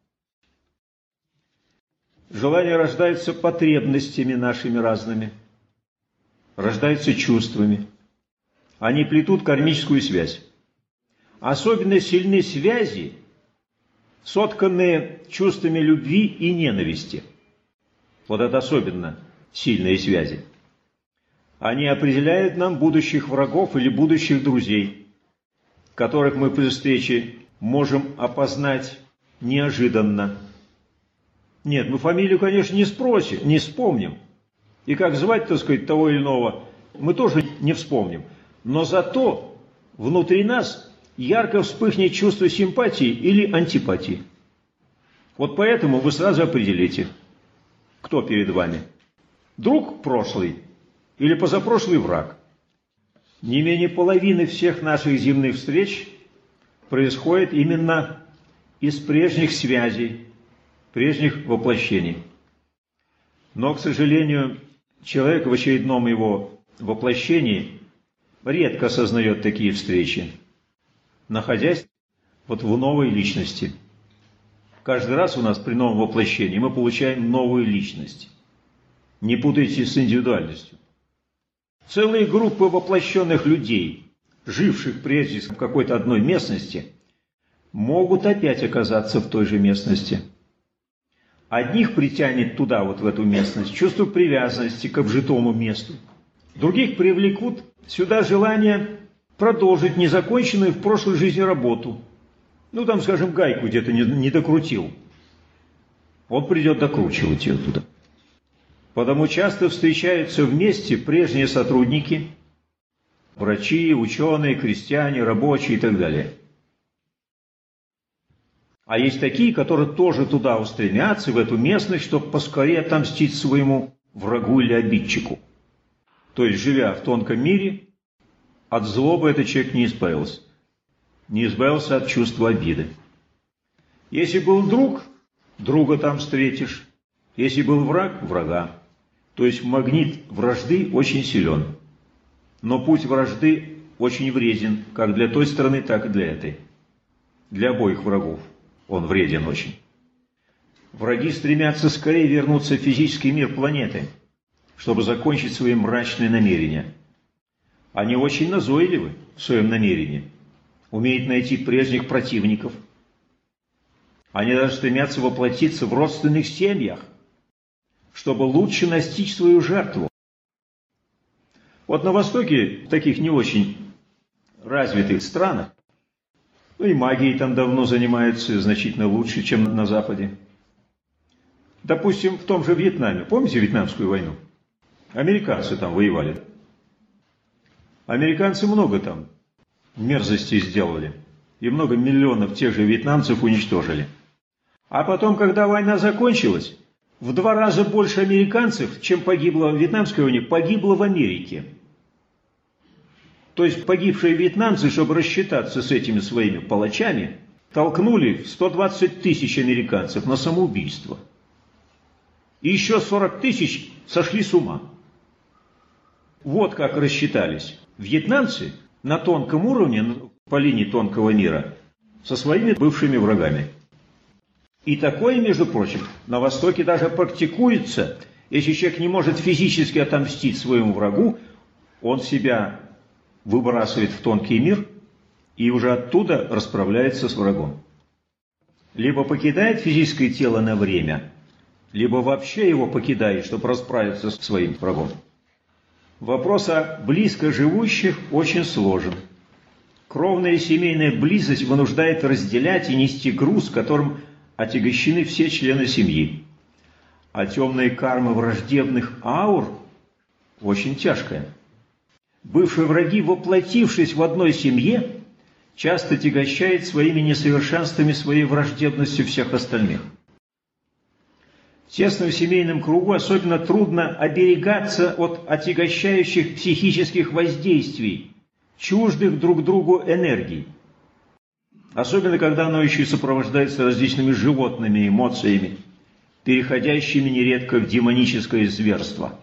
[SPEAKER 1] Желания рождаются потребностями нашими разными, рождаются чувствами. Они плетут кармическую связь. Особенно сильны связи, сотканные чувствами любви и ненависти. Вот это особенно сильные связи. Они определяют нам будущих врагов или будущих друзей, которых мы при встрече можем опознать неожиданно. Нет, мы фамилию, конечно, не спросим, не вспомним. И как звать, так сказать, того или иного, мы тоже не вспомним. Но зато внутри нас ярко вспыхнет чувство симпатии или антипатии. Вот поэтому вы сразу определите, кто перед вами. Друг прошлый или позапрошлый враг. Не менее половины всех наших земных встреч происходит именно из прежних связей, прежних воплощений. Но, к сожалению, человек в очередном его воплощении редко осознает такие встречи, находясь вот в новой личности. Каждый раз у нас при новом воплощении мы получаем новую личность. Не путайте с индивидуальностью. Целые группы воплощенных людей, живших прежде в какой-то одной местности, могут опять оказаться в той же местности. Одних притянет туда, вот в эту местность, чувство привязанности к обжитому месту. Других привлекут сюда желание продолжить незаконченную в прошлой жизни работу. Ну, там, скажем, гайку где-то не докрутил. Он придет докручивать ее туда. Потому часто встречаются вместе прежние сотрудники, врачи, ученые, крестьяне, рабочие и так далее. А есть такие, которые тоже туда устремятся, в эту местность, чтобы поскорее отомстить своему врагу или обидчику. То есть, живя в тонком мире, от злобы этот человек не избавился. Не избавился от чувства обиды. Если был друг, друга там встретишь. Если был враг, врага. То есть магнит вражды очень силен. Но путь вражды очень вреден, как для той стороны, так и для этой. Для обоих врагов он вреден очень. Враги стремятся скорее вернуться в физический мир планеты, чтобы закончить свои мрачные намерения. Они очень назойливы в своем намерении, умеют найти прежних противников. Они даже стремятся воплотиться в родственных семьях, чтобы лучше настичь свою жертву. Вот на Востоке, в таких не очень развитых странах, ну и магией там давно занимаются значительно лучше, чем на Западе. Допустим, в том же Вьетнаме. Помните Вьетнамскую войну? Американцы там воевали. Американцы много там мерзостей сделали. И много миллионов тех же вьетнамцев уничтожили. А потом, когда война закончилась, в 2 раза больше американцев, чем погибло в Вьетнамской войне, погибло в Америке. То есть погибшие вьетнамцы, чтобы рассчитаться с этими своими палачами, толкнули 120 тысяч американцев на самоубийство. И еще 40 тысяч сошли с ума. Вот как рассчитались вьетнамцы на тонком уровне, по линии тонкого мира, со своими бывшими врагами. И такое, между прочим, на Востоке даже практикуется. Если человек не может физически отомстить своему врагу, он себя выбрасывает в тонкий мир и уже оттуда расправляется с врагом. Либо покидает физическое тело на время, либо вообще его покидает, чтобы расправиться с своим врагом. Вопрос о близко живущих очень сложен. Кровная и семейная близость вынуждает разделять и нести груз, которым отягощены все члены семьи. А темные кармы враждебных аур очень тяжкая. Бывшие враги, воплотившись в одной семье, часто отягощают своими несовершенствами, своей враждебностью всех остальных. В тесном семейном кругу особенно трудно оберегаться от отягощающих психических воздействий, чуждых друг другу энергий. Особенно, когда оно еще и сопровождается различными животными эмоциями, переходящими нередко в демоническое зверство.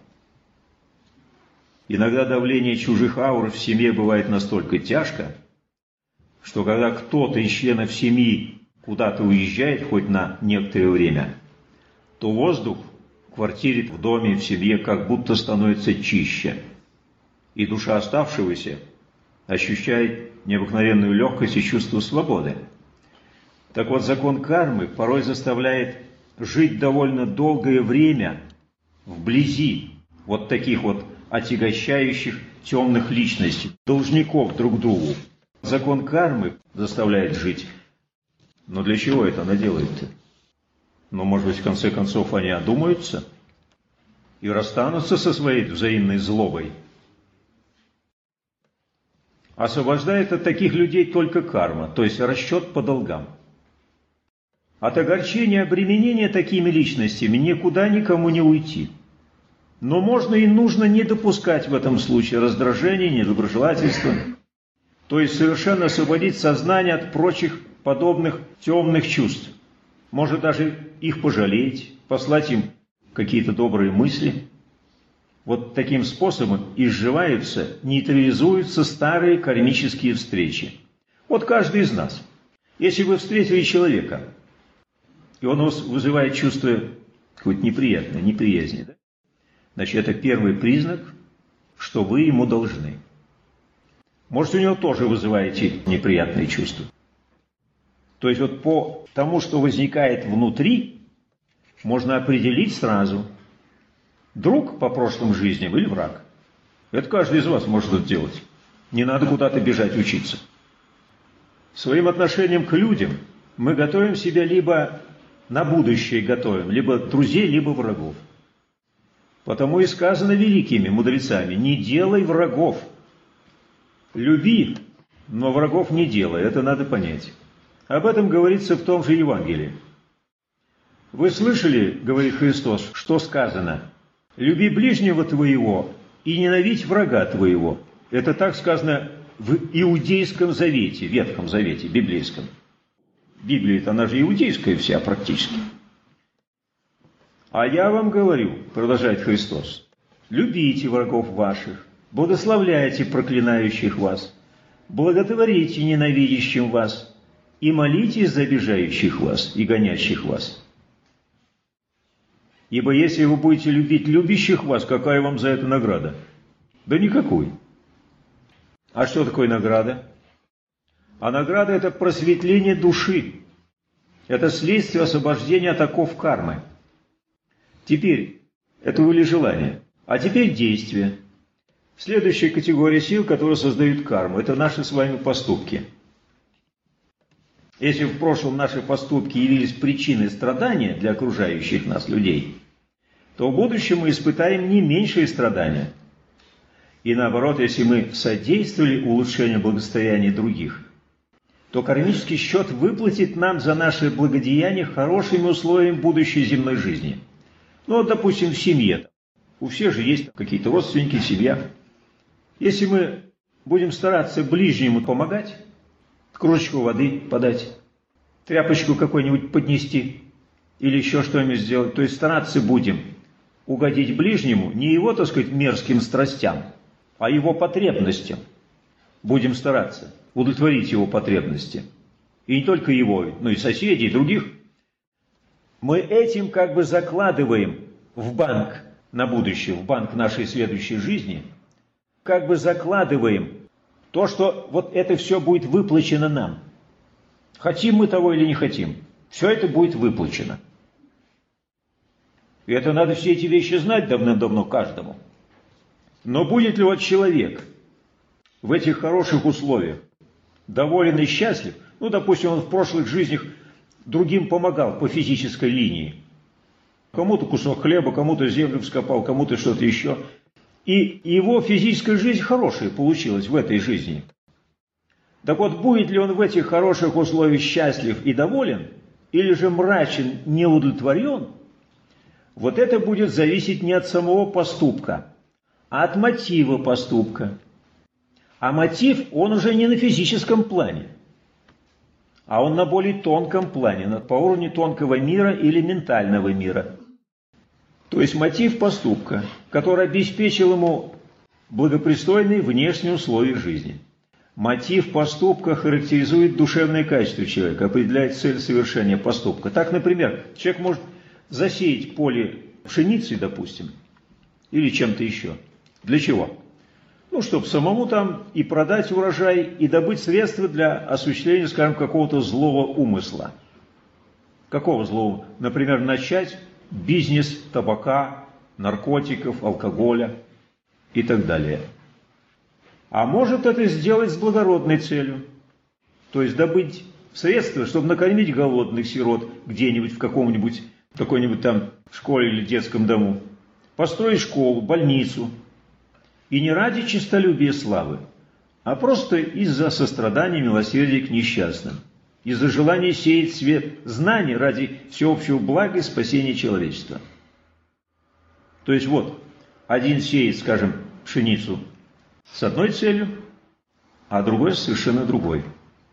[SPEAKER 1] Иногда давление чужих аур в семье бывает настолько тяжко, что когда кто-то из членов семьи куда-то уезжает хоть на некоторое время, то воздух в квартире, в доме, в семье как будто становится чище, и душа оставшегося ощущает необыкновенную легкость и чувство свободы. Так вот, закон кармы порой заставляет жить довольно долгое время вблизи вот таких вот отягощающих темных личностей, должников друг другу. Закон кармы заставляет жить. Но для чего это она делает-то? Но, может быть, в конце концов они одумаются и расстанутся со своей взаимной злобой. Освобождает от таких людей только карма, то есть расчет по долгам. От огорчения, обременения такими личностями никуда никому не уйти. Но можно и нужно не допускать в этом случае раздражения, недоброжелательства. То есть совершенно освободить сознание от прочих подобных темных чувств. Может даже их пожалеть, послать им какие-то добрые мысли. Вот таким способом изживаются, нейтрализуются старые кармические встречи. Вот каждый из нас. Если вы встретили человека, и он у вас вызывает чувство какое-то неприятное, неприязни, да? Значит, это первый признак, что вы ему должны. Может, у него тоже вызываете неприятные чувства. То есть вот по тому, что возникает внутри, можно определить сразу, друг по прошлым жизням или враг. Это каждый из вас может это делать. Не надо куда-то бежать учиться. Своим отношением к людям мы готовим себя либо на будущее готовим, либо друзей, либо врагов. Потому и сказано великими мудрецами: не делай врагов. Люби, но врагов не делай. Это надо понять. Об этом говорится в том же Евангелии. Вы слышали, говорит Христос, что сказано: люби ближнего твоего и ненавидь врага твоего. Это так сказано в Иудейском завете, Ветхом завете, библейском. Библия-то, она же иудейская вся практически. А я вам говорю, продолжает Христос, любите врагов ваших, благословляйте проклинающих вас, благотворите ненавидящим вас и молитесь за обижающих вас и гонящих вас. Ибо если вы будете любить любящих вас, какая вам за это награда? Да никакой. А что такое награда? А награда – это просветление души. Это следствие освобождения от оков кармы. Теперь, это были желания. А теперь действия. Следующая категория сил, которые создают карму, это наши с вами поступки. Если в прошлом наши поступки явились причиной страдания для окружающих нас людей, то в будущем мы испытаем не меньшие страдания. И наоборот, если мы содействовали улучшению благосостояния других, то кармический счет выплатит нам за наши благодеяния хорошими условиями будущей земной жизни. Ну, вот, допустим, в семье. У всех же есть какие-то родственники, семья. Если мы будем стараться ближнему помогать, кружечку воды подать, тряпочку какой-нибудь поднести или еще что-нибудь сделать, то есть стараться будем угодить ближнему не его, так сказать, мерзким страстям, а его потребностям. Будем стараться удовлетворить его потребности. И не только его, но и соседей, и других. Мы этим как бы закладываем в банк на будущее, в банк нашей следующей жизни, как бы закладываем то, что вот это все будет выплачено нам. Хотим мы того или не хотим, все это будет выплачено. И это надо все эти вещи знать давным-давно каждому. Но будет ли вот человек в этих хороших условиях доволен и счастлив? Ну, допустим, он в прошлых жизнях другим помогал по физической линии. Кому-то кусок хлеба, кому-то землю вскопал, кому-то что-то еще. И его физическая жизнь хорошая получилась в этой жизни. Так вот, будет ли он в этих хороших условиях счастлив и доволен, или же мрачен, не удовлетворен, вот это будет зависеть не от самого поступка, а от мотива поступка. А мотив, он уже не на физическом плане, а он на более тонком плане, по уровню тонкого мира или ментального мира. То есть мотив поступка, который обеспечил ему благопристойные внешние условия жизни. Мотив поступка характеризует душевное качество человека, определяет цель совершения поступка. Так, например, человек может засеять поле пшеницей, допустим, или чем-то еще. Для чего? Ну, чтобы самому там и продать урожай, и добыть средства для осуществления, скажем, какого-то злого умысла. Какого злого? Например, начать бизнес табака, наркотиков, алкоголя и так далее. А может это сделать с благородной целью. То есть добыть средства, чтобы накормить голодных сирот где-нибудь в какой-нибудь там школе или детском дому. Построить школу, больницу. И не ради честолюбия и славы, а просто из-за сострадания и милосердия к несчастным. Из-за желания сеять свет знаний ради всеобщего блага и спасения человечества. То есть вот, один сеет, скажем, пшеницу с одной целью, а другой совершенно другой.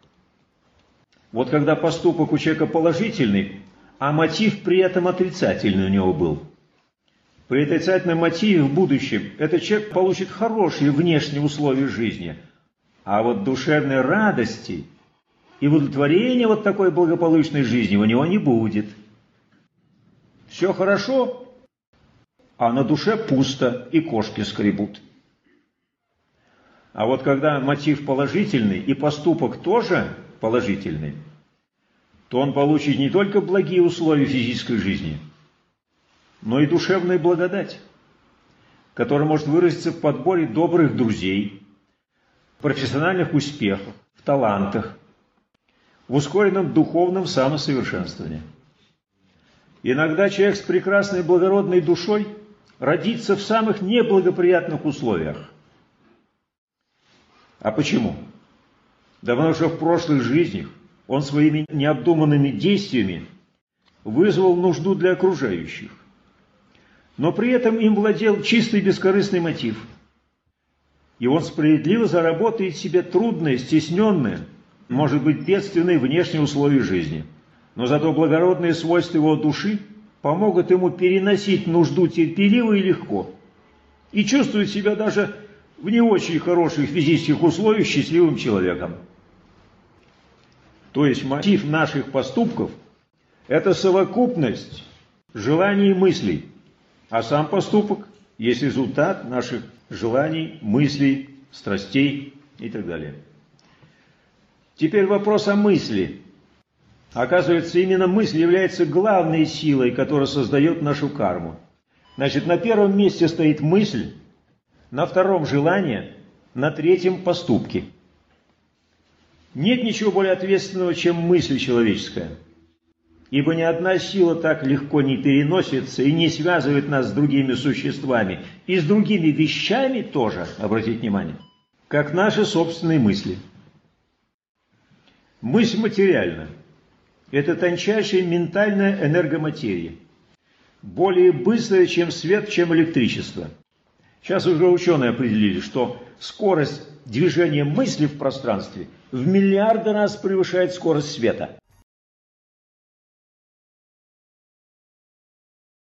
[SPEAKER 1] Вот когда поступок у человека положительный, а мотив при этом отрицательный у него был. При отрицательном мотиве в будущем этот человек получит хорошие внешние условия жизни, а вот душевной радости и удовлетворения вот такой благополучной жизни у него не будет. Все хорошо, а на душе пусто и кошки скребут. А вот когда мотив положительный и поступок тоже положительный, то он получит не только благие условия физической жизни, но и душевная благодать, которая может выразиться в подборе добрых друзей, в профессиональных успехах, в талантах, в ускоренном духовном самосовершенствовании. Иногда человек с прекрасной благородной душой родится в самых неблагоприятных условиях. А почему? Да потому что в прошлых жизнях он своими необдуманными действиями вызвал нужду для окружающих. Но при этом им владел чистый бескорыстный мотив. И он справедливо заработает себе трудные, стесненные, может быть, бедственные внешние условия жизни. Но зато благородные свойства его души помогут ему переносить нужду терпеливо и легко. И чувствовать себя даже в не очень хороших физических условиях счастливым человеком. То есть мотив наших поступков – это совокупность желаний и мыслей, а сам поступок есть результат наших желаний, мыслей, страстей и так далее. Теперь вопрос о мысли. Оказывается, именно мысль является главной силой, которая создает нашу карму. Значит, на первом месте стоит мысль, на втором – желание, на третьем – поступки. Нет ничего более ответственного, чем мысль человеческая. Ибо ни одна сила так легко не переносится и не связывает нас с другими существами, и с другими вещами тоже, обратите внимание, как наши собственные мысли. Мысль материальна. Это тончайшая ментальная энергоматерия. Более быстрая, чем свет, чем электричество. Сейчас уже ученые определили, что скорость движения мысли в пространстве в миллиарды раз превышает скорость света.